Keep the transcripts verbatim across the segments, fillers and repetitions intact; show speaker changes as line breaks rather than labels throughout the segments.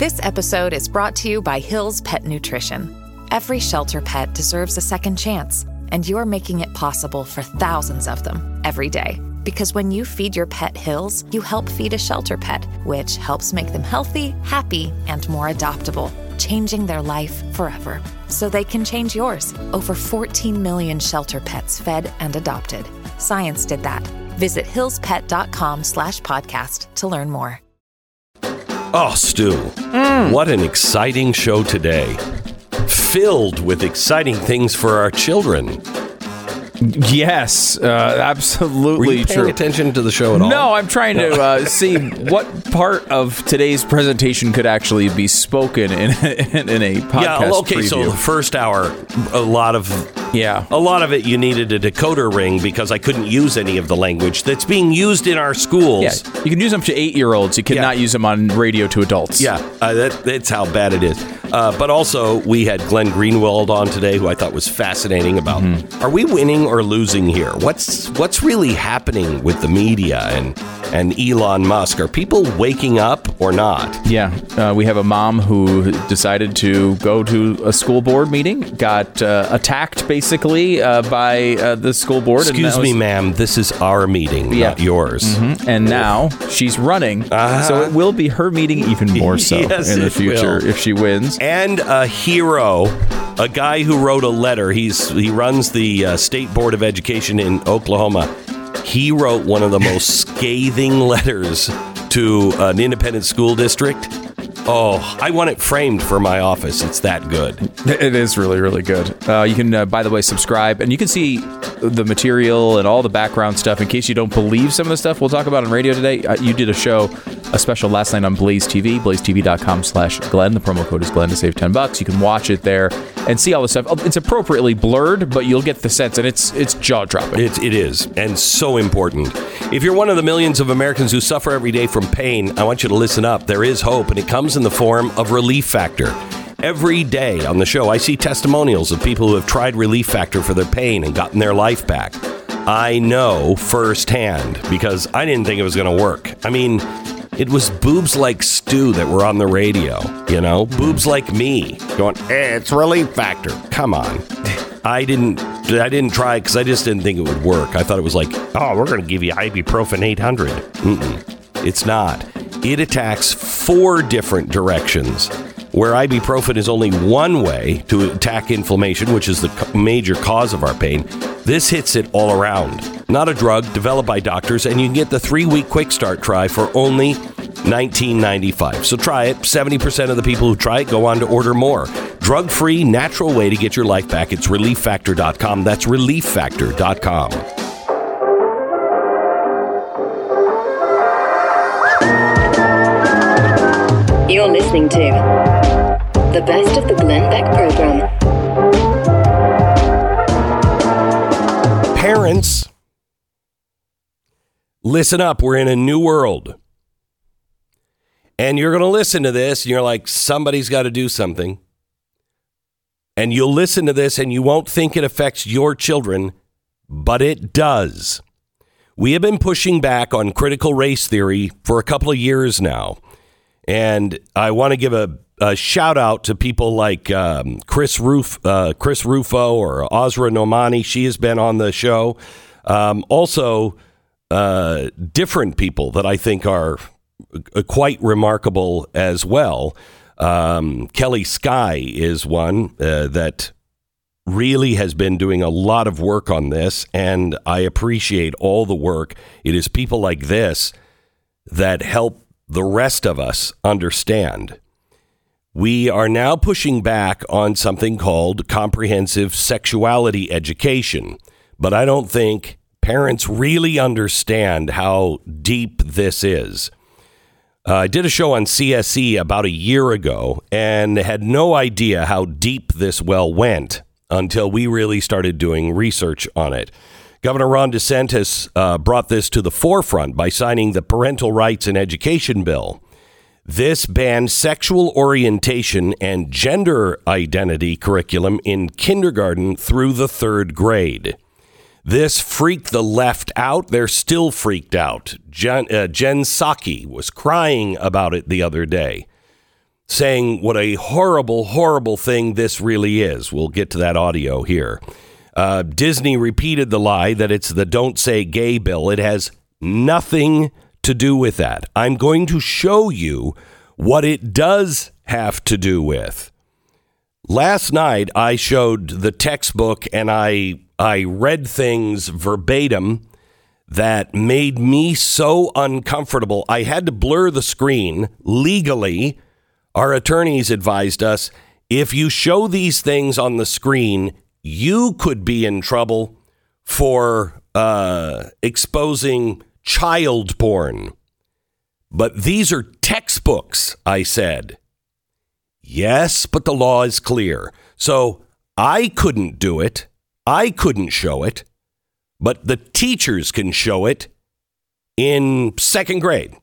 This episode is brought to you by Hill's Pet Nutrition. Every shelter pet deserves a second chance, and you're making it possible for thousands of them every day. Because when you feed your pet Hill's, you help feed a shelter pet, which helps make them healthy, happy, and more adoptable, changing their life forever. So they can change yours. Over fourteen million shelter pets fed and adopted. Science did that. Visit hillspet.com slash podcast to learn more.
Oh, Stu, mm. what an exciting show today. Filled with exciting things for our children.
Yes, uh, absolutely
Were you paying
true.
attention to the show at all?
No, I'm trying to uh, see what part of today's presentation could actually be spoken in, in, in a podcast
Yeah, okay,
preview.
so the first hour, a lot of
yeah,
a lot of it you needed a decoder ring because I couldn't use any of the language that's being used in our schools.
Yeah, you can use them to eight-year-olds. You cannot
yeah.
use them on radio to adults.
Yeah, uh, that, that's how bad it is. Uh, but also, we had Glenn Greenwald on today, who I thought was fascinating about, mm-hmm. are we winning or losing here? What's what's really happening with the media and, and Elon Musk? Are people waking up or not?
Yeah, uh, we have a mom who decided to go to a school board meeting, got uh, attacked basically uh, by uh, the school board.
Excuse
and
me,
was,
ma'am, this is our meeting,
yeah.
not yours.
Mm-hmm. And now she's running, uh-huh. so it will be her meeting even more so
yes,
in the future
will.
if she wins.
And a hero, a guy who wrote a letter. He's he runs the uh, State Board of Education in Oklahoma. He wrote one of the most scathing letters to an independent school district. Oh, I want it framed for my office. It's that good.
It is really, really good. Uh, you can, uh, by the way, subscribe, and you can see the material and all the background stuff in case you don't believe some of the stuff we'll talk about on radio today. Uh, you did a show, a special last night on Blaze T V, blazetv.com slash Glenn. The promo code is Glenn to save ten bucks. You can watch it there and see all the stuff. It's appropriately blurred, but you'll get the sense, and it's it's jaw-dropping.
It, it is, and so important. If you're one of the millions of Americans who suffer every day from pain, I want you to listen up. There is hope, and it comes in the form of Relief Factor. Every day on the show, I see testimonials of people who have tried Relief Factor for their pain and gotten their life back. I know firsthand because I didn't think it was going to work. I mean, it was boobs like Stu that were on the radio, you know, boobs like me going, hey, it's Relief Factor. Come on. I didn't I didn't try because I just didn't think it would work. I thought it was like, oh, we're going to give you ibuprofen eight hundred. Mm-mm. It's not. It attacks four different directions, where ibuprofen is only one way to attack inflammation, which is the major cause of our pain. This hits it all around. Not a drug, developed by doctors, and you can get the three-week quick start try for only nineteen ninety-five. So try it. seventy percent of the people who try it go on to order more. Drug-free, natural way to get your life back. It's relief factor dot com. That's relief factor dot com.
You're listening to the best of the Glenn Beck program.
Parents, listen up. We're in a new world. And you're going to listen to this, and you're like, somebody's got to do something. And you'll listen to this, and you won't think it affects your children, but it does. We have been pushing back on critical race theory for a couple of years now. And I want to give a, a shout out to people like um, Chris Ruf, uh, Chris Rufo or Azra Nomani. She has been on the show. Um, also, uh, different people that I think are uh, quite remarkable as well. Um, Kelly Skye is one uh, that really has been doing a lot of work on this, and I appreciate all the work. It is people like this that help the rest of us understand. We are now pushing back on something called comprehensive sexuality education, but I don't think parents really understand how deep this is. Uh, I did a show on C S E about a year ago and had no idea how deep this well went until we really started doing research on it. Governor Ron DeSantis uh, brought this to the forefront by signing the Parental Rights and Education Bill. This bans sexual orientation and gender identity curriculum in kindergarten through the third grade. This freaked the left out. They're still freaked out. Jen, uh, Jen Psaki was crying about it the other day. saying what a horrible, horrible thing this really is. We'll get to that audio here. Uh, Disney repeated the lie that it's the Don't Say Gay bill. It has nothing to do with that. I'm going to show you what it does have to do with. Last night, I showed the textbook and I I read things verbatim that made me so uncomfortable. I had to blur the screen legally. Our attorneys advised us, if you show these things on the screen, you could be in trouble for uh, exposing child porn. But these are textbooks, I said. Yes, but the law is clear. So I couldn't do it. I couldn't show it. But the teachers can show it in second grade.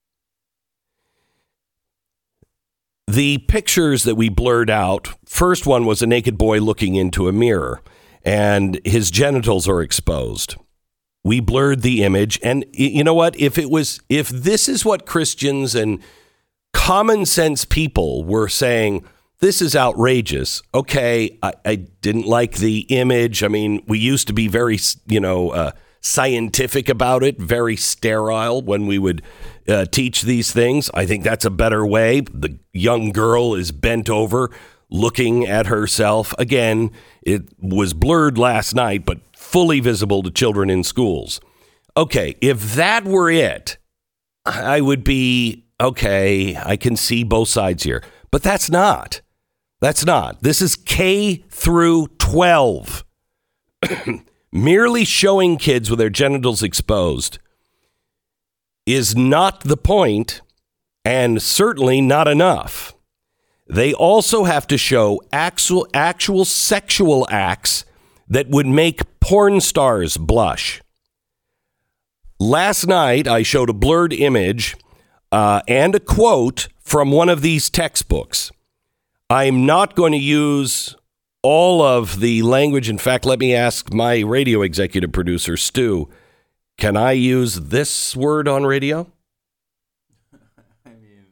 The pictures that we blurred out, first one was a naked boy looking into a mirror, and his genitals are exposed. We blurred the image, and you know what? If it was, if this is what Christians and common sense people were saying, this is outrageous. Okay, I, I didn't like the image. I mean, we used to be very, you know, uh, scientific about it, very sterile when we would uh, teach these things. I think that's a better way. The young girl is bent over looking at herself. Again, it was blurred last night, but fully visible to children in schools. Okay, if that were it, I would be, okay, I can see both sides here. But that's not. That's not. This is K through twelve. Merely showing kids with their genitals exposed is not the point, and certainly not enough. They also have to show actual, actual sexual acts that would make porn stars blush. Last night, I showed a blurred image uh, and a quote from one of these textbooks. I'm not going to use all of the language. In fact, let me ask my radio executive producer, Stu, can I use this word on radio?
I mean,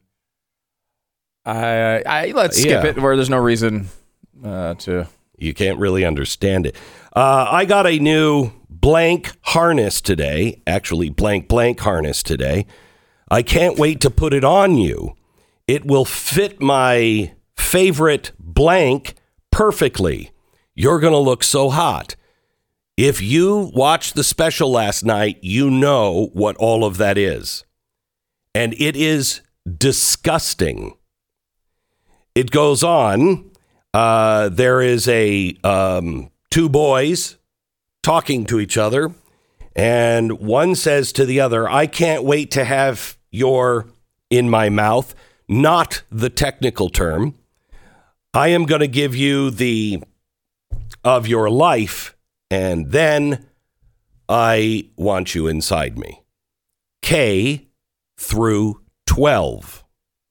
I, I let's skip
Yeah.
it where there's no reason uh, to.
You can't really understand it. Uh, I got a new blank harness today, actually blank blank harness today. I can't wait to put it on you. It will fit my favorite blank perfectly. You're going to look so hot. If you watched the special last night, you know what all of that is. And it is disgusting. It goes on. Uh, there is a um, two boys talking to each other. And one says to the other, I can't wait to have your in my mouth. Not the technical term. I am going to give you the of your life, and then I want you inside me. K through twelve.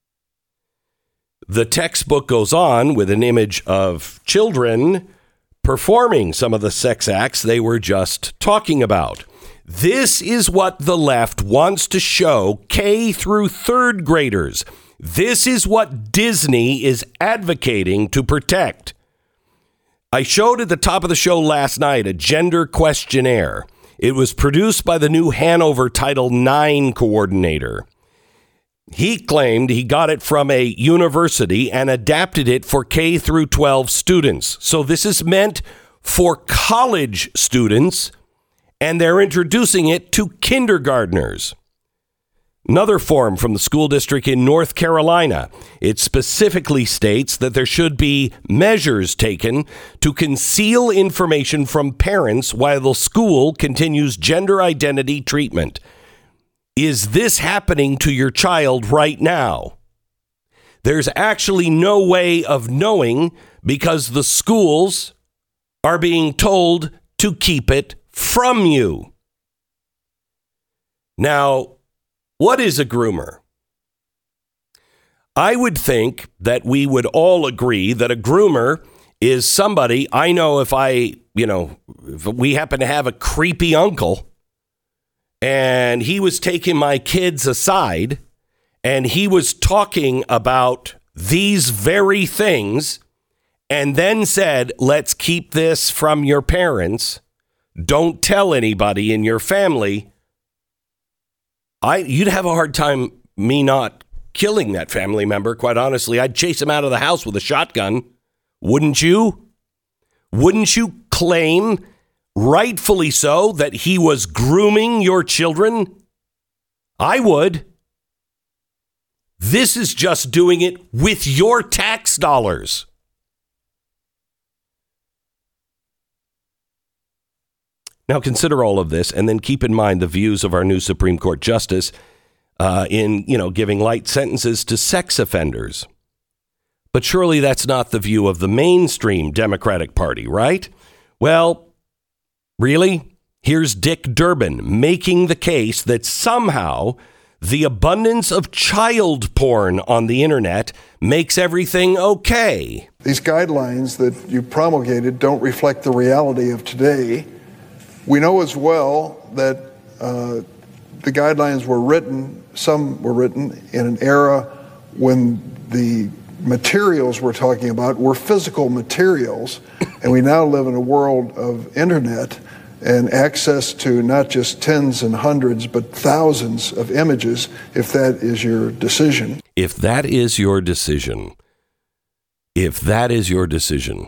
The textbook goes on with an image of children performing some of the sex acts they were just talking about. This is what the left wants to show K through third graders. This is what Disney is advocating to protect. I showed at the top of the show last night a gender questionnaire. It was produced by the new Hanover Title nine coordinator. He claimed he got it from a university and adapted it for K through twelve students. So this is meant for college students, and they're introducing it to kindergartners. Another form from the school district in North Carolina. It specifically states that there should be measures taken to conceal information from parents while the school continues gender identity treatment. Is this happening to your child right now? There's actually no way of knowing because the schools are being told to keep it from you. Now, what is a groomer? I would think that we would all agree that a groomer is somebody, I know if I, you know, if we happen to have a creepy uncle and he was taking my kids aside and he was talking about these very things and then said, let's keep this from your parents, don't tell anybody in your family, I you'd have a hard time me not killing that family member, quite honestly. I'd chase him out of the house with a shotgun. Wouldn't you? Wouldn't you claim, rightfully so, that he was grooming your children? I would. This is just doing it with your tax dollars. Now consider all of this and then keep in mind the views of our new Supreme Court Justice uh, in, you know, giving light sentences to sex offenders. But surely that's not the view of the mainstream Democratic Party, right? Well, really? Here's Dick Durbin making the case that somehow the abundance of child porn on the internet makes everything okay.
These guidelines that you promulgated don't reflect the reality of today. We know as well that uh, the guidelines were written, some were written in an era when the materials we're talking about were physical materials, and we now live in a world of internet and access to not just tens and hundreds, but thousands of images, if that is your decision.
If that is your decision, if that is your decision,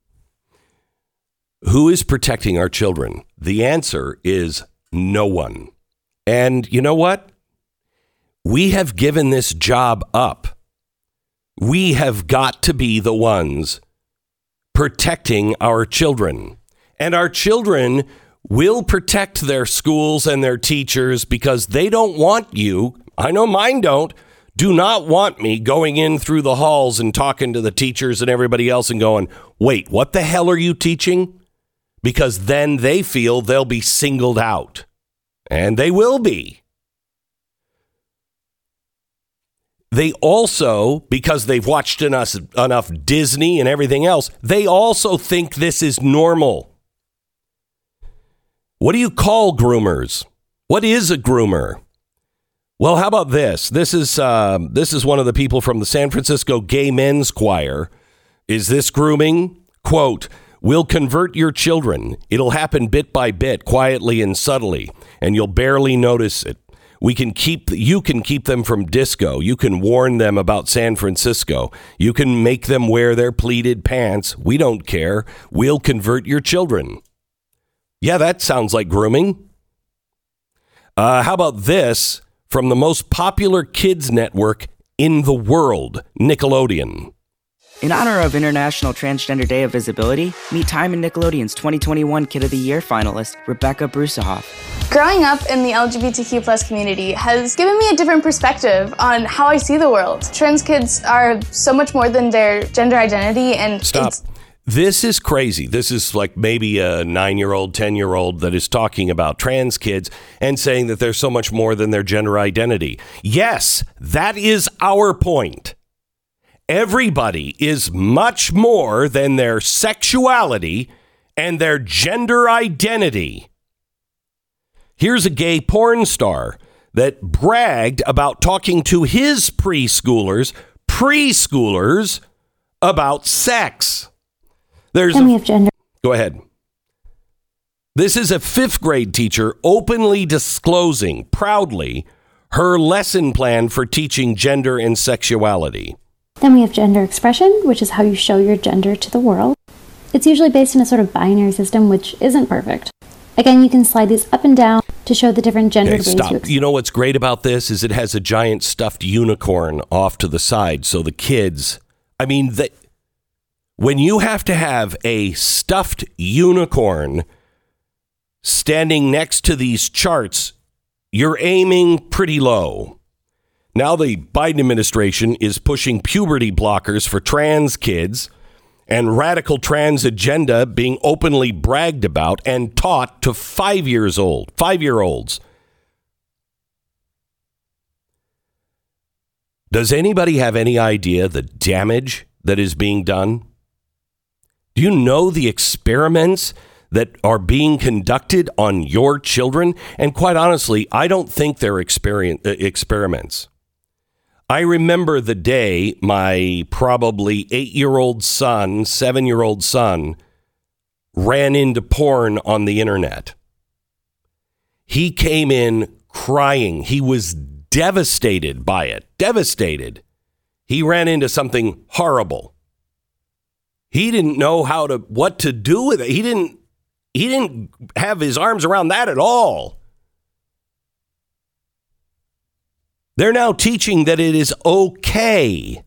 who is protecting our children? The answer is no one. And you know what? We have given this job up. We have got to be the ones protecting our children. And our children will protect their schools and their teachers because they don't want you. I know mine don't. Do not want me going in through the halls and talking to the teachers and everybody else and going, wait, what the hell are you teaching? Because then they feel they'll be singled out. And they will be. They also, because they've watched enough, enough Disney and everything else, they also think this is normal. What do you call groomers? What is a groomer? Well, how about this? This is uh, this is one of the people from the San Francisco Gay Men's Choir. Is this grooming? Quote, we'll convert your children. It'll happen bit by bit, quietly and subtly, and you'll barely notice it. We can keep, you can keep them from disco. You can warn them about San Francisco. You can make them wear their pleated pants. We don't care. We'll convert your children. Yeah, that sounds like grooming. Uh, how about this from the most popular kids network in the world, Nickelodeon?
In honor of International Transgender Day of Visibility, meet Time and Nickelodeon's twenty twenty-one Kid of the Year finalist, Rebecca Brusahoff.
Growing up in the L G B T Q plus community has given me a different perspective on how I see the world. Trans kids are so much more than their gender identity, and
Stop.
It's-
This is crazy. This is like maybe a nine-year-old, ten-year-old that is talking about trans kids and saying that they're so much more than their gender identity. Yes, that is our point. Everybody is much more than their sexuality and their gender identity. Here's a gay porn star that bragged about talking to his preschoolers, preschoolers about sex. There's
Then we have gender.
Go ahead. This is a fifth grade teacher openly disclosing proudly her lesson plan for teaching gender and sexuality.
Then we have gender expression, which is how you show your gender to the world. It's usually based in a sort of binary system, which isn't perfect. Again, you can slide these up and down to show the different gendered
Okay,
ways
stop.
you express.
You know what's great about this is it has a giant stuffed unicorn off to the side. So the kids, I mean, they, when you have to have a stuffed unicorn standing next to these charts, you're aiming pretty low. Now the Biden administration is pushing puberty blockers for trans kids and radical trans agenda being openly bragged about and taught to five years old, five-year-olds. Does anybody have any idea the damage that is being done? Do you know the experiments that are being conducted on your children? And quite honestly, I don't think they're experien- uh, experiments. I remember the day my probably eight-year-old son, seven-year-old son, ran into porn on the internet. He came in crying. He was devastated by it. Devastated. He ran into something horrible. He didn't know how to what to do with it. He didn't he didn't have his arms around that at all. They're now teaching that it is okay.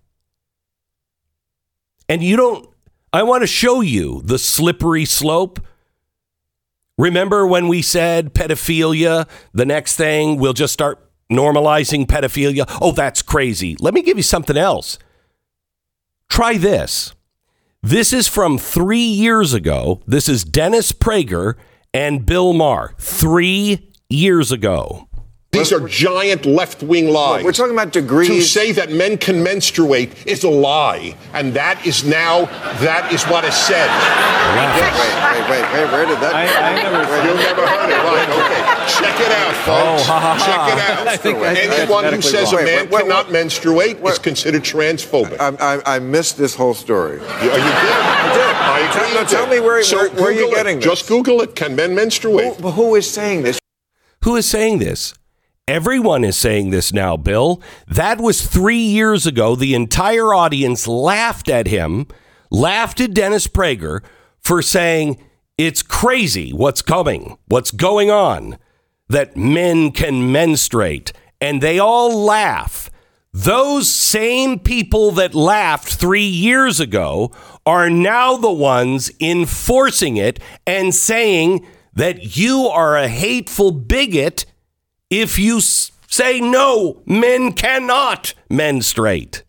And you don't, I want to show you the slippery slope. Remember when we said pedophilia, the next thing we'll just start normalizing pedophilia? Oh, that's crazy. Let me give you something else. Try this. This is from three years ago. This is Dennis Prager and Bill Maher. Three years ago.
These are giant left-wing lies.
We're talking about degrees.
To say that men can menstruate is a lie, and that is now, that is what is said.
Wait, wait, wait, wait, where did that
I, I never, You never heard it, right, okay. Check it out, folks. Oh, ha, ha, ha. Check it out. I think Anyone who says wrong. a man wait, wait, cannot wait, menstruate wait, is considered transphobic.
I, I, I missed this whole story.
You, you did? I did. I agree.
Tell, tell me where,
so
where, where are you
it.
getting this?
Just Google it. Can men menstruate?
Who, who is saying this?
Who is saying this? Everyone is saying this now, Bill. That was three years ago. The entire audience laughed at him, laughed at Dennis Prager for saying it's crazy what's coming, what's going on, that men can menstruate. And they all laugh. Those same people that laughed three years ago are now the ones enforcing it and saying that you are a hateful bigot if you s- say, no, men cannot menstruate.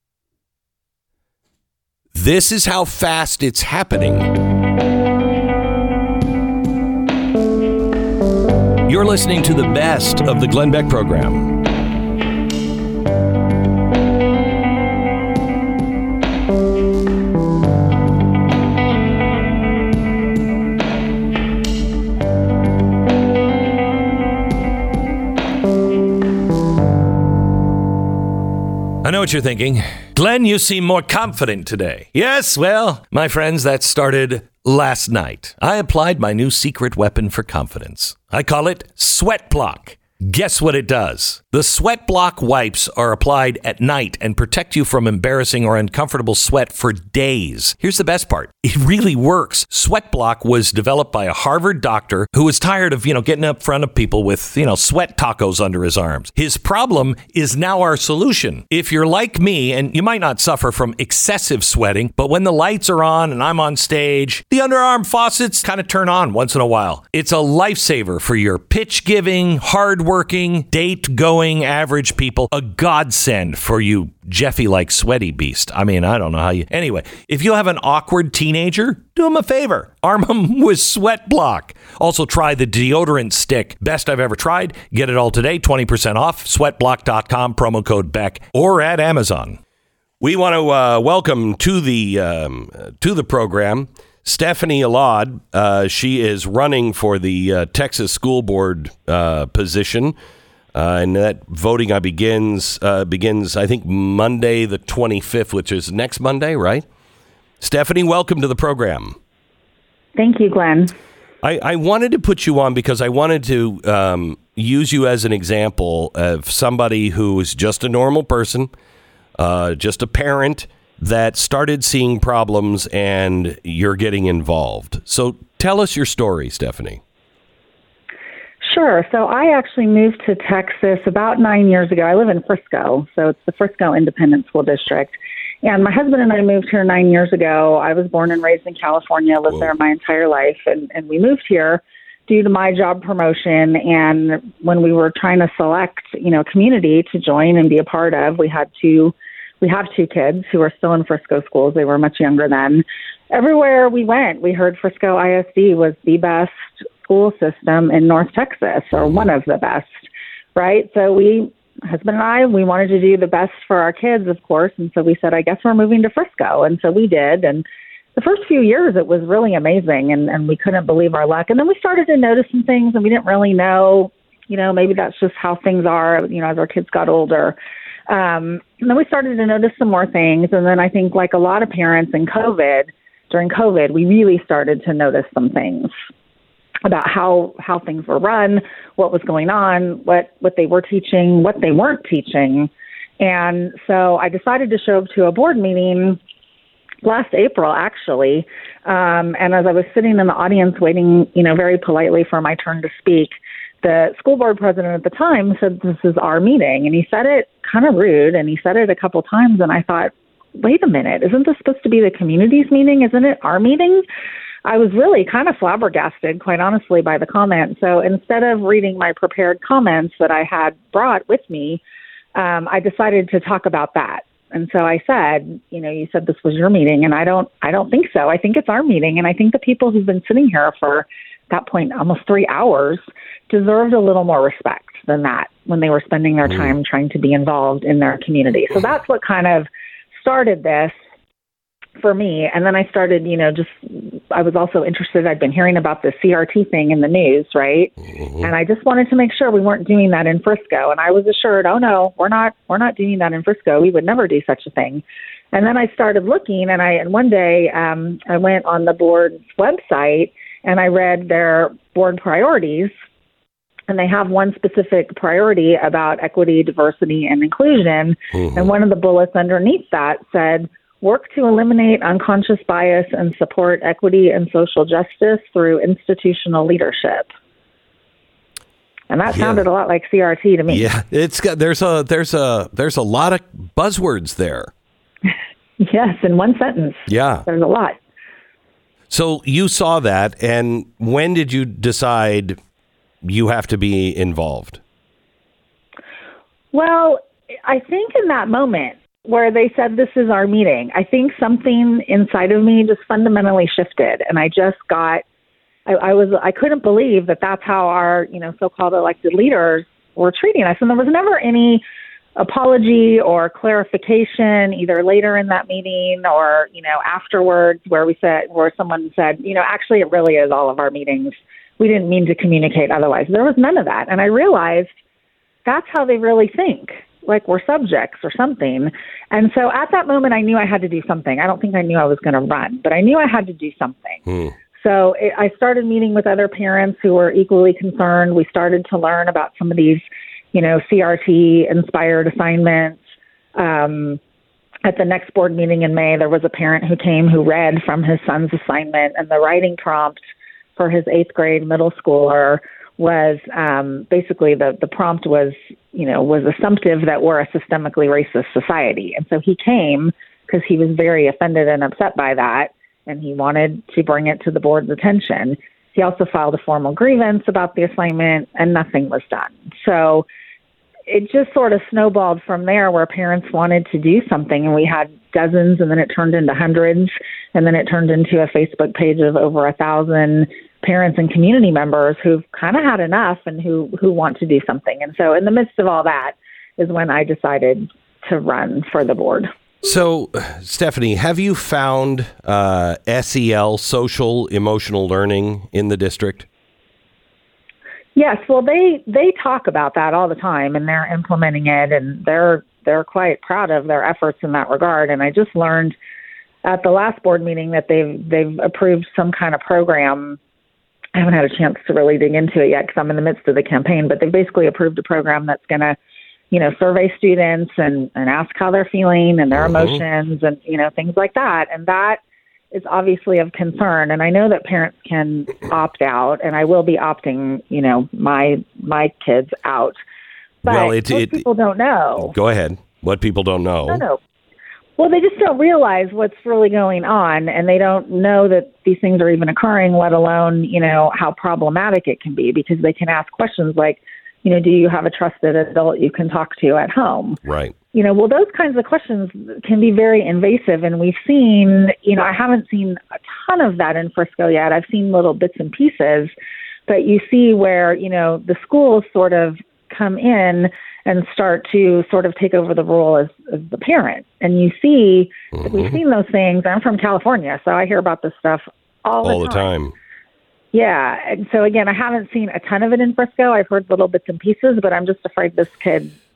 This is how fast it's happening. You're listening to the best of the Glenn Beck program. I know what you're thinking. Glenn, you seem more confident today. Yes, well, my friends, that started last night. I applied my new secret weapon for confidence. I call it Sweat Block. Guess what it does? The Sweat Block wipes are applied at night and protect you from embarrassing or uncomfortable sweat for days. Here's the best part. It really works. Sweat Block was developed by a Harvard doctor who was tired of, you know, getting up front of people with, you know, sweat tacos under his arms. His problem is now our solution. If you're like me, and you might not suffer from excessive sweating, but when the lights are on and I'm on stage, the underarm faucets kind of turn on once in a while. It's a lifesaver for your pitch giving, hard working, date going average people. A godsend for you Jeffy-like sweaty beast. I mean, I don't know how you... Anyway, if you have an awkward teenager, do him a favor. Arm him with Sweat Block. Also, try the deodorant stick. Best I've ever tried. Get it all today. twenty percent off. sweat block dot com, promo code Beck, or at Amazon. We want to uh, welcome to the um, to the program Stephanie Alad. Uh, she is running for the uh, Texas School Board uh, position. Uh, and that voting uh, begins, uh, begins, I think, Monday the twenty-fifth, which is next Monday, right? Stephanie, welcome to the program.
Thank you, Glenn.
I, I wanted to put you on because I wanted to um, use you as an example of somebody who is just a normal person, uh, just a parent that started seeing problems and you're getting involved. So tell us your story, Stephanie.
Sure. So I actually moved to Texas about nine years ago. I live in Frisco, so it's the Frisco Independent School District. And my husband and I moved here nine years ago. I was born and raised in California, lived Whoa. there my entire life, and, and we moved here due to my job promotion. And when we were trying to select, you know, community to join and be a part of, we had two, we have two kids who are still in Frisco schools. They were much younger then. Everywhere we went, we heard Frisco I S D was the best school system in North Texas, or one of the best, right? So we, husband and I, we wanted to do the best for our kids, of course, and so we said, I guess we're moving to Frisco, and so we did, and the first few years it was really amazing, and, and we couldn't believe our luck, and then we started to notice some things, and we didn't really know, you know, maybe that's just how things are, you know, as our kids got older. Um, and then we started to notice some more things. And then I think, like a lot of parents in COVID, during COVID, we really started to notice some things about how, how things were run, what was going on, what, what they were teaching, what they weren't teaching. And so I decided to show up to a board meeting last April, actually. Um, and as I was sitting in the audience waiting, you know, very politely for my turn to speak, the school board president at the time said, "This is our meeting." And he said it kind of rude, and he said it a couple times. And I thought, wait a minute, isn't this supposed to be the community's meeting? Isn't it our meeting? I was really kind of flabbergasted, quite honestly, by the comment. So instead of reading my prepared comments that I had brought with me, um, I decided to talk about that. And so I said, you know, you said this was your meeting, and I don't, I don't think so. I think it's our meeting, and I think the people who've been sitting here for that point almost three hours deserved a little more respect than that when they were spending their time trying to be involved in their community. So that's what kind of started this for me. And then I started, you know, just, I was also interested. I'd been hearing about the C R T thing in the news, right? Mm-hmm. And I just wanted to make sure we weren't doing that in Frisco. And I was assured, oh no, we're not, we're not doing that in Frisco. We would never do such a thing. And then I started looking, and I, and one day um, I went on the board's website and I read their board priorities. And they have one specific priority about equity, diversity, and inclusion. Mm-hmm. And one of the bullets underneath that said, work to eliminate unconscious bias and support equity and social justice through institutional leadership. And that yeah. sounded a lot like C R T to me.
Yeah, it's got there's a there's a there's a lot of buzzwords there.
Yes, in one sentence.
Yeah.
There's a lot.
So you saw that, and when did you decide you have to be involved?
Well, I think in that moment where they said, this is our meeting, I think something inside of me just fundamentally shifted. And I just got, I, I was, I couldn't believe that that's how our, you know, so-called elected leaders were treating us. And there was never any apology or clarification either later in that meeting or, you know, afterwards where we said, where someone said, you know, actually it really is all of our meetings. We didn't mean to communicate otherwise. There was none of that. And I realized that's how they really think, like we're subjects or something. And so at that moment, I knew I had to do something. I don't think I knew I was going to run, but I knew I had to do something. Hmm. So it, I started meeting with other parents who were equally concerned. We started to learn about some of these, you know, C R T-inspired assignments. Um, at the next board meeting in May, there was a parent who came who read from his son's assignment, and the writing prompt for his eighth grade middle schooler was um, basically the, the prompt was, you know, was assumptive that we're a systemically racist society. And so he came because he was very offended and upset by that, and he wanted to bring it to the board's attention. He also filed a formal grievance about the assignment, and nothing was done. So it just sort of snowballed from there where parents wanted to do something, and we had dozens, and then it turned into hundreds, and then it turned into a Facebook page of over a thousand parents and community members who've kind of had enough and who, who want to do something. And so in the midst of all that is when I decided to run for the board.
So, Stephanie, have you found uh, S E L, social emotional learning, in the district?
Yes, well, they, they talk about that all the time, and they're implementing it, and they're they're quite proud of their efforts in that regard. And I just learned at the last board meeting that they've they've approved some kind of program. I haven't had a chance to really dig into it yet because I'm in the midst of the campaign, but they've basically approved a program that's going to, you know, survey students and, and ask how they're feeling and their mm-hmm. emotions and, you know, things like that. And that is obviously of concern. And I know that parents can opt out, and I will be opting, you know, my my kids out. But
well, it,
most
it,
people don't know.
Go ahead. What people don't know.
No, no. Well, they just don't realize what's really going on, and they don't know that these things are even occurring, let alone, you know, how problematic it can be, because they can ask questions like, you know, do you have a trusted adult you can talk to at home?
Right.
You know, well, those kinds of questions can be very invasive, and we've seen, you know, I haven't seen a ton of that in Frisco yet. I've seen little bits and pieces, but you see where, you know, the schools sort of come in and start to sort of take over the role as, as the parent. And you see, mm-hmm. we've seen those things. I'm from California, so I hear about this stuff all,
all
the time.
the time.
Yeah. And so, again, I haven't seen a ton of it in Frisco. I've heard little bits and pieces, but I'm just afraid this could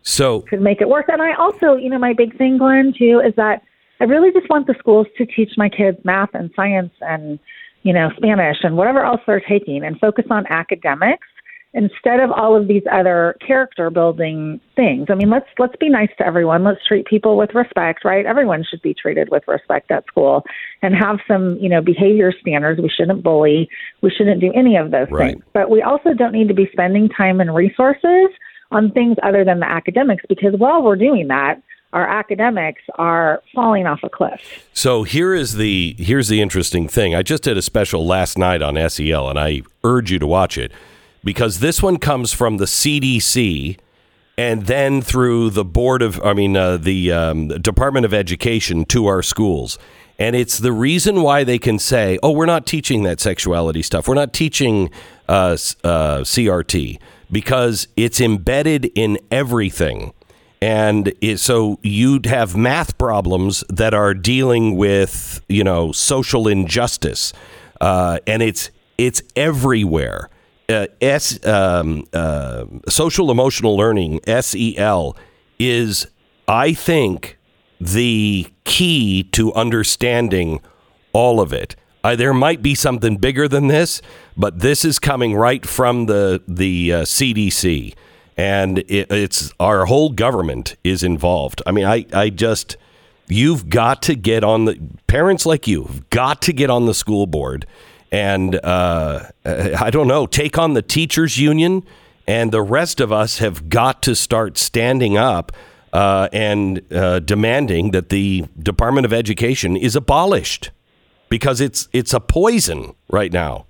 So
could make it work. And I also, you know, my big thing, Glenn, too, is that I really just want the schools to teach my kids math and science and, you know, Spanish and whatever else they're taking and focus on academics instead of all of these other character building things. I mean, let's let's be nice to everyone. Let's treat people with respect, right? Everyone should be treated with respect at school and have some, you know, behavior standards. We shouldn't bully. We shouldn't do any of those
right.
things. But we also don't need to be spending time and resources on things other than the academics, because while we're doing that, our academics are falling off a cliff.
So here is the here's the interesting thing. I just did a special last night on S E L, and I urge you to watch it, because this one comes from the C D C and then through the board of, I mean, uh, the um, Department of Education to our schools. And it's the reason why they can say, oh, we're not teaching that sexuality stuff. We're not teaching uh, uh, C R T, because it's embedded in everything. And it, so you'd have math problems that are dealing with, you know, social injustice. Uh, and it's it's everywhere. Uh, S um, uh, social emotional learning, S E L, is, I think, the key to understanding all of it. Uh, there might be something bigger than this, but this is coming right from the the uh, C D C, and it, it's our whole government is involved. I mean, I I just you've got to get on the parents like you have got to get on the school board. And uh, I don't know, take on the teachers union, and the rest of us have got to start standing up uh, and uh, demanding that the Department of Education is abolished, because it's it's a poison right now.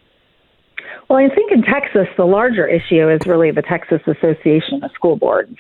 Well, I think in Texas, the larger issue is really the Texas Association of School Boards.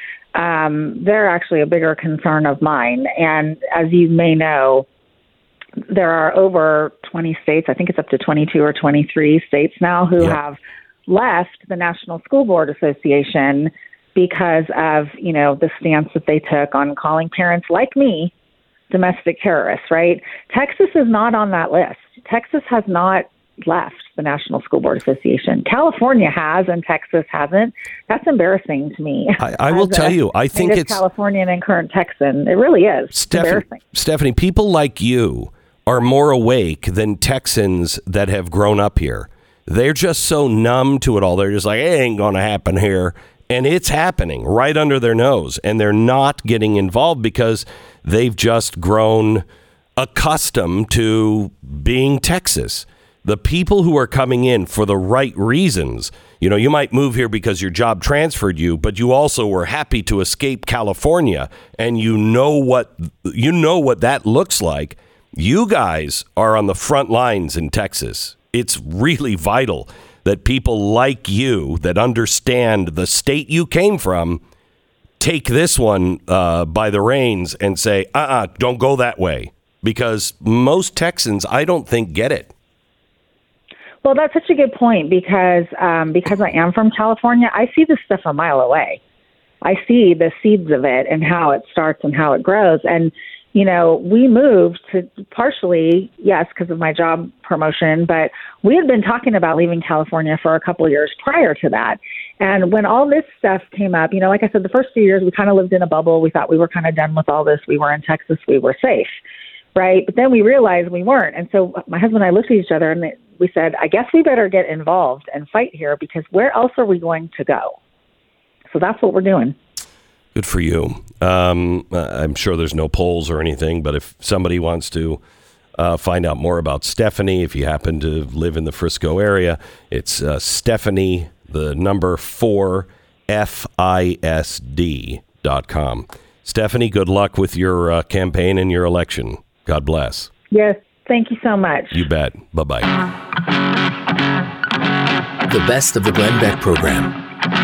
Um, they're actually a bigger concern of mine. And as you may know, there are over twenty states, I think it's up to twenty-two or twenty-three states now, who
yeah.
have left the National School Board Association because of, you know, the stance that they took on calling parents like me domestic terrorists, right? Texas is not on that list. Texas has not left the National School Board Association. California has, and Texas hasn't. That's embarrassing to me.
I, I will tell
a
you, I think it's
Californian and current Texan. It really is.
Steph-
embarrassing.
Stephanie, people like you are more awake than Texans that have grown up here. They're just so numb to it all. They're just like, it ain't going to happen here. And it's happening right under their nose. And they're not getting involved because they've just grown accustomed to being Texas. The people who are coming in for the right reasons, you know, you might move here because your job transferred you, but you also were happy to escape California, and you know what you know what that looks like. You guys are on the front lines in Texas. It's really vital that people like you that understand the state you came from take this one uh, by the reins and say, uh-uh, don't go that way. Because most Texans, I don't think, get it.
Well, that's such a good point, because um, because I am from California, I see this stuff a mile away. I see the seeds of it and how it starts and how it grows. And you know, we moved to partially, yes, because of my job promotion, but we had been talking about leaving California for a couple of years prior to that. And when all this stuff came up, you know, like I said, the first few years we kind of lived in a bubble. We thought we were kind of done with all this. We were in Texas. We were safe, right? But then we realized we weren't. And so my husband and I looked at each other and we said, I guess we better get involved and fight here, because where else are we going to go? So that's what we're doing.
Good for you. Um, I'm sure there's no polls or anything, but if somebody wants to uh, find out more about Stephanie, if you happen to live in the Frisco area, it's uh, Stephanie, the number four, F I S D dot com. Stephanie, good luck with your uh, campaign and your election. God bless.
Yes, thank you so much.
You bet. Bye-bye.
The best of the Glenn Beck program.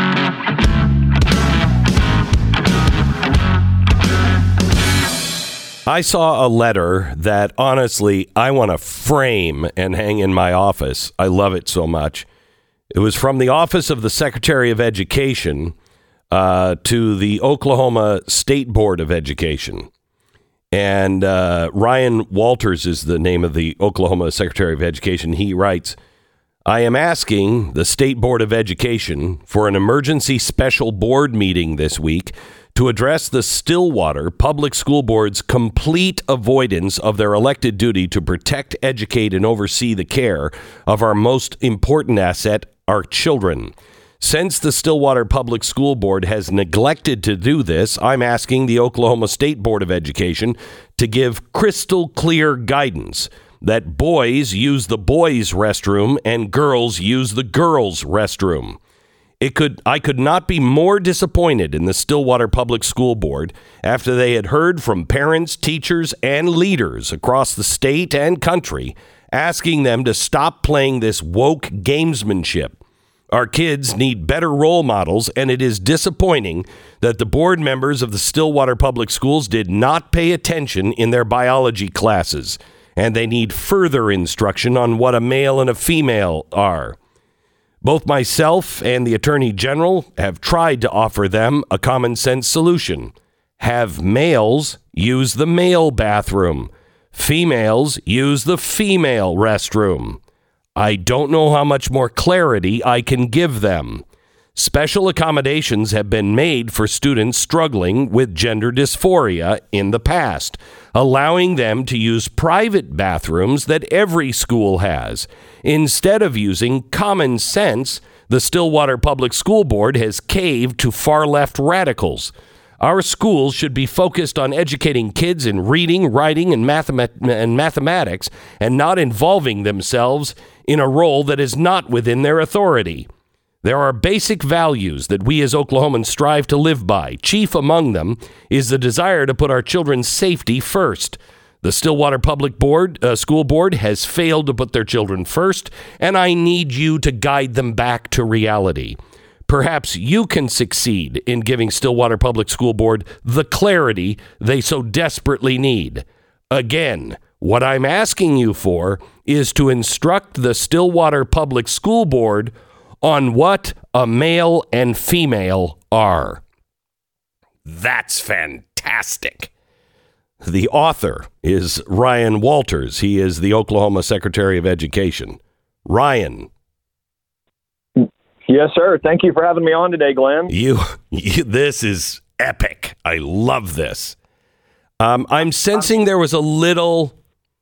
I saw a letter that, honestly, I want to frame and hang in my office. I love it so much. It was from the Office of the Secretary of Education uh, to the Oklahoma State Board of Education. And uh, Ryan Walters is the name of the Oklahoma Secretary of Education. He writes, I am asking the State Board of Education for an emergency special board meeting this week to address the Stillwater Public School Board's complete avoidance of their elected duty to protect, educate, and oversee the care of our most important asset, our children. Since the Stillwater Public School Board has neglected to do this, I'm asking the Oklahoma State Board of Education to give crystal clear guidance that boys use the boys' restroom and girls use the girls' restroom. It could I could not be more disappointed in the Stillwater Public School Board after they had heard from parents, teachers, and leaders across the state and country asking them to stop playing this woke gamesmanship. Our kids need better role models, and it is disappointing that the board members of the Stillwater Public Schools did not pay attention in their biology classes, and they need further instruction on what a male and a female are. Both myself and the Attorney General have tried to offer them a common sense solution. Have males use the male bathroom. Females use the female restroom. I don't know how much more clarity I can give them. Special accommodations have been made for students struggling with gender dysphoria in the past, allowing them to use private bathrooms that every school has. Instead of using common sense, the Stillwater Public School Board has caved to far-left radicals. Our schools should be focused on educating kids in reading, writing, and, mathemat- and mathematics, and not involving themselves in a role that is not within their authority. There are basic values that we as Oklahomans strive to live by. Chief among them is the desire to put our children's safety first. The Stillwater Public Board, uh, School Board has failed to put their children first, and I need you to guide them back to reality. Perhaps you can succeed in giving Stillwater Public School Board the clarity they so desperately need. Again, what I'm asking you for is to instruct the Stillwater Public School Board on what a male and female are. That's fantastic. The author is Ryan Walters. He is the Oklahoma Secretary of Education. Ryan.
Yes, sir. Thank you for having me on today, Glenn.
You, you this is epic. I love this. Um, I'm sensing there was a little,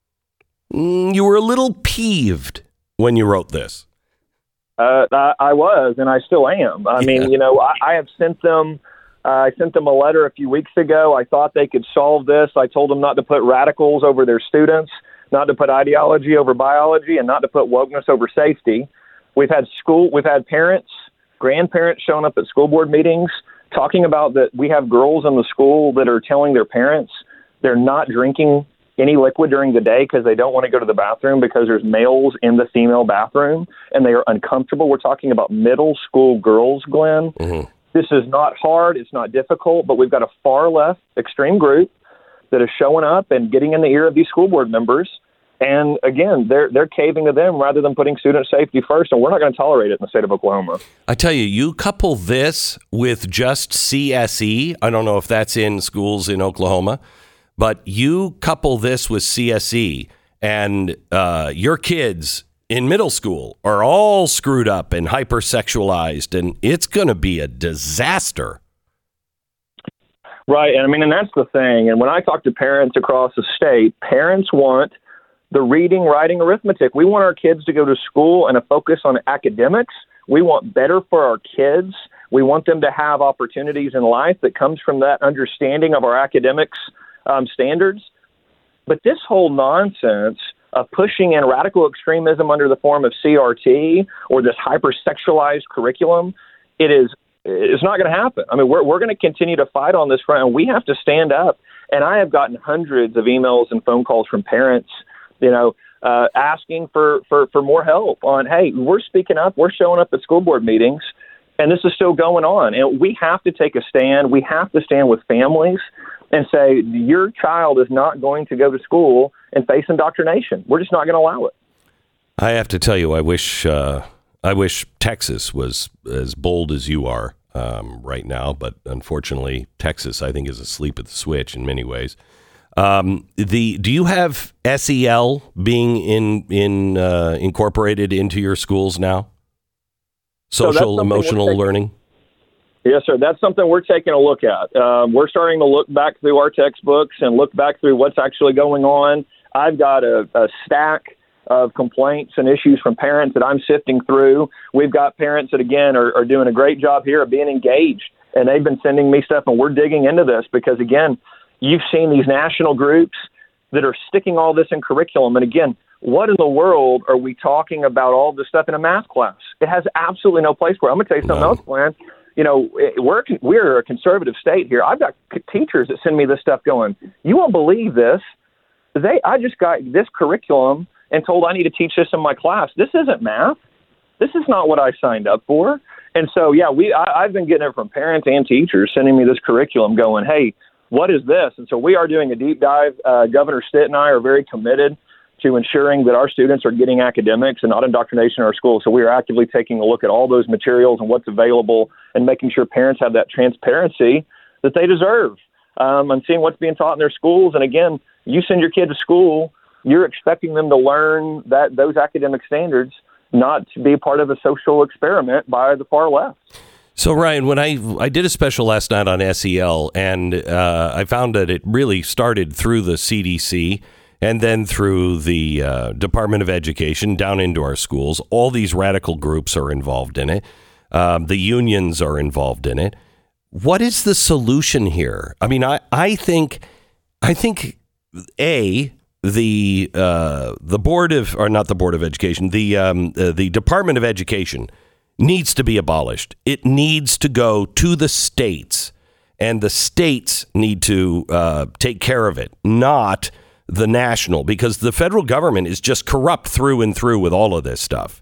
mm, you were a little peeved when you wrote this.
Uh, I, I was, and I still am. I yeah. mean, you know, I, I have sent them, uh, I sent them a letter a few weeks ago. I thought they could solve this. I told them not to put radicals over their students, not to put ideology over biology, and not to put wokeness over safety. We've had school, we've had parents, grandparents showing up at school board meetings talking about that we have girls in the school that are telling their parents they're not drinking any liquid during the day because they don't want to go to the bathroom because there's males in the female bathroom and they are uncomfortable. We're talking about middle school girls, Glenn. Mm-hmm. This is not hard. It's not difficult, but we've got a far left extreme group that is showing up and getting in the ear of these school board members. And again, they're they're caving to them rather than putting student safety first, and we're not going to tolerate it in the state of Oklahoma.
I tell you, you couple this with just C S E. I don't know if that's in schools in Oklahoma, but you couple this with C S E, and uh, your kids in middle school are all screwed up and hypersexualized, and it's going to be a disaster.
Right, and I mean, and that's the thing. And when I talk to parents across the state, parents want the reading, writing, arithmetic. We want our kids to go to school and a focus on academics. We want better for our kids. We want them to have opportunities in life that comes from that understanding of our academics um, standards. But this whole nonsense of pushing in radical extremism under the form of C R T or this hypersexualized curriculum, it is it's not going to happen. I mean, we're we're going to continue to fight on this front, and we have to stand up. And I have gotten hundreds of emails and phone calls from parents, you know, uh, asking for, for, for more help on, hey, we're speaking up, we're showing up at school board meetings, and this is still going on. And we have to take a stand. We have to stand with families and say, your child is not going to go to school and face indoctrination. We're just not going to allow it.
I have to tell you, I wish uh, I wish Texas was as bold as you are um, right now, but unfortunately, Texas, I think, is asleep at the switch in many ways. Um, the do you have S E L being in in uh, incorporated into your schools now? Social
so
emotional
taking,
learning.
Yes, sir. That's something we're taking a look at. Um, we're starting to look back through our textbooks and look back through what's actually going on. I've got a, a stack of complaints and issues from parents that I'm sifting through. We've got parents that, again, are, are doing a great job here of being engaged, and they've been sending me stuff, and we're digging into this because, again, you've seen these national groups that are sticking all this in curriculum. And, again, what in the world are we talking about all this stuff in a math class? It has absolutely no place for it. I'm going to tell you something
no.
else, Glenn. You know, we're we're a conservative state here. I've got teachers that send me this stuff going, you won't believe this. They, I just got this curriculum and told I need to teach this in my class. This isn't math. This is not what I signed up for. And so, yeah, we I, I've been getting it from parents and teachers sending me this curriculum going, hey, what is this? And so we are doing a deep dive. Uh, Governor Stitt and I are very committed to ensuring that our students are getting academics and not indoctrination in our schools. So we are actively taking a look at all those materials and what's available and making sure parents have that transparency that they deserve um, and seeing what's being taught in their schools. And again, you send your kid to school, you're expecting them to learn that those academic standards, not to be part of a social experiment by the far left.
So, Ryan, when I I did a special last night on S E L, and uh, I found that it really started through the C D C and then through the uh, Department of Education down into our schools. All these radical groups are involved in it. Um, the unions are involved in it. What is the solution here? I mean, I, I think, I think, A, the uh, the Board of, or not the Board of Education, the um, uh, the Department of Education needs to be abolished. It needs to go to the states, and the states need to uh, take care of it, not the national, because the federal government is just corrupt through and through with all of this stuff.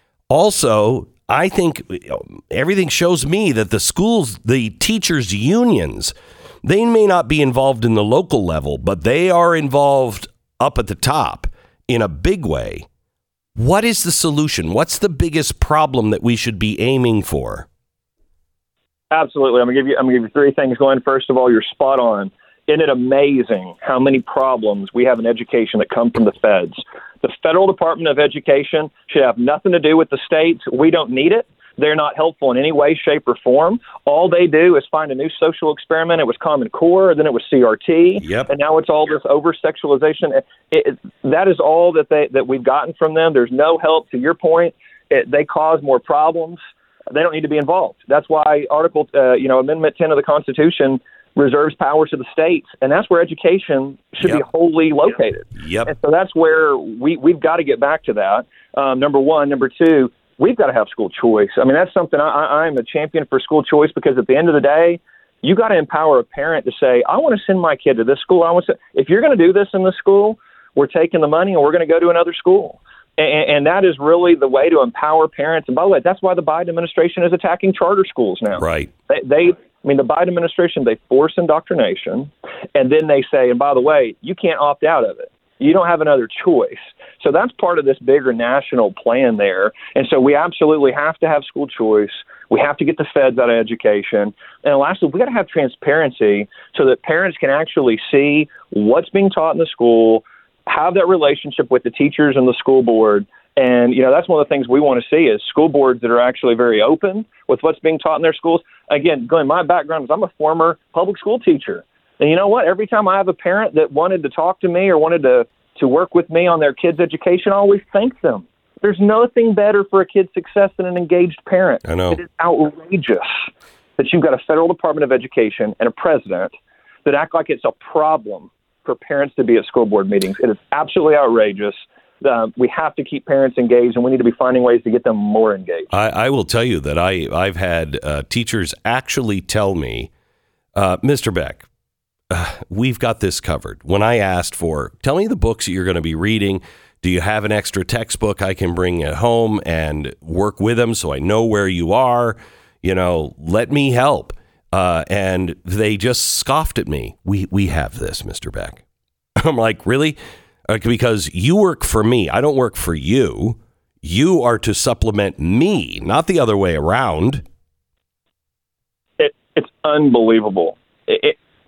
Also, I think everything shows me that the schools, the teachers' unions, they may not be involved in the local level, but they are involved up at the top in a big way. What is the solution? What's the biggest problem that we should be aiming for?
Absolutely. I'm gonna give you. I'm gonna give you three things. Going first of all, you're spot on. Isn't it amazing how many problems we have in education that come from the feds? The federal Department of Education should have nothing to do with the states. We don't need it. They're not helpful in any way, shape, or form. All they do is find a new social experiment. It was Common Core, then it was C R T,
yep.
and now it's all this over-sexualization. It, it, that is all that they that we've gotten from them. There's no help. To your point, it, they cause more problems. They don't need to be involved. That's why Article, uh, you know, Amendment ten of the Constitution reserves powers to the states, and that's where education should
yep.
be wholly located.
Yep.
And so that's where we, we've got to get back to that, um, number one. Number two, we've got to have school choice. I mean, that's something I, I'm a champion for school choice, because at the end of the day, you got to empower a parent to say, I want to send my kid to this school. I want to. If you're going to do this in this school, we're taking the money and we're going to go to another school. And, and that is really the way to empower parents. And by the way, that's why the Biden administration is attacking charter schools now.
Right.
They, they I mean, the Biden administration, they force indoctrination, and then they say, and by the way, you can't opt out of it. You don't have another choice. So that's part of this bigger national plan there. And so we absolutely have to have school choice. We have to get the feds out of education. And lastly, we got to have transparency so that parents can actually see what's being taught in the school, have that relationship with the teachers and the school board. And, you know, that's one of the things we want to see is school boards that are actually very open with what's being taught in their schools. Again, Glenn, my background is I'm a former public school teacher. And you know what? Every time I have a parent that wanted to talk to me or wanted to, to work with me on their kid's education, I always thank them. There's nothing better for a kid's success than an engaged parent.
I know.
It is outrageous that you've got a federal Department of Education and a president that act like it's a problem for parents to be at school board meetings. It is absolutely outrageous. Um, we have to keep parents engaged, and we need to be finding ways to get them more engaged.
I, I will tell you that I, I've had uh, teachers actually tell me, uh, Mister Beck, uh, we've got this covered. When I asked for, tell me the books that you're going to be reading. Do you have an extra textbook I can bring at home and work with them so I know where you are? You know, let me help. Uh, and they just scoffed at me. We we have this, Mister Beck. I'm like, really? Because you work for me. I don't work for you. You are to supplement me, not the other way around.
It, it's unbelievable. It, it,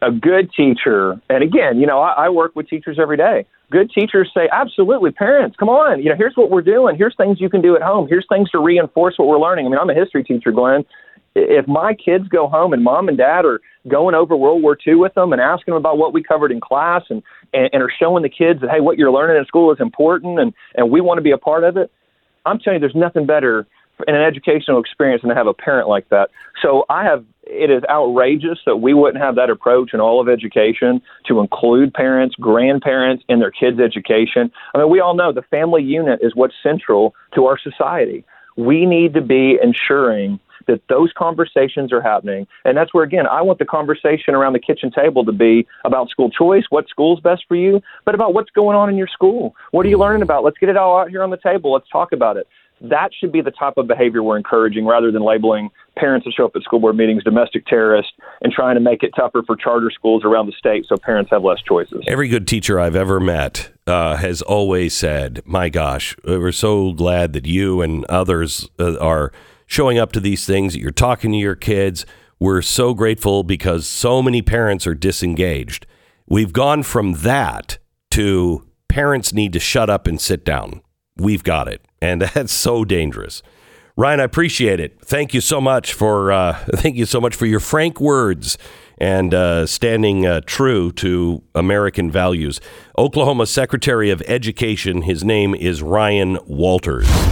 A good teacher, and again, you know, I, I work with teachers every day. Good teachers say, absolutely, parents, come on. You know, here's what we're doing. Here's things you can do at home. Here's things to reinforce what we're learning. I mean, I'm a history teacher, Glenn. If my kids go home and mom and dad are going over World War Two with them and asking them about what we covered in class and, and, and are showing the kids that, hey, what you're learning in school is important and, and we want to be a part of it, I'm telling you, there's nothing better in an educational experience than to have a parent like that. So I have, it is outrageous that we wouldn't have that approach in all of education to include parents, grandparents in their kids' education. I mean, we all know the family unit is what's central to our society. We need to be ensuring that those conversations are happening. And that's where, again, I want the conversation around the kitchen table to be about school choice, what school's best for you, but about what's going on in your school. What are you learning about? Let's get it all out here on the table. Let's talk about it. That should be the type of behavior we're encouraging rather than labeling parents that show up at school board meetings domestic terrorists and trying to make it tougher for charter schools around the state so parents have less choices.
Every good teacher I've ever met uh, has always said, my gosh, we're so glad that you and others uh, are showing up to these things, that you're talking to your kids. We're so grateful because so many parents are disengaged. We've gone from that to parents need to shut up and sit down. We've got it. And that's so dangerous. Ryan, I appreciate it. Thank you so much for uh, thank you so much for your frank words and uh, standing uh, true to American values. Oklahoma Secretary of Education, his name is Ryan Walters.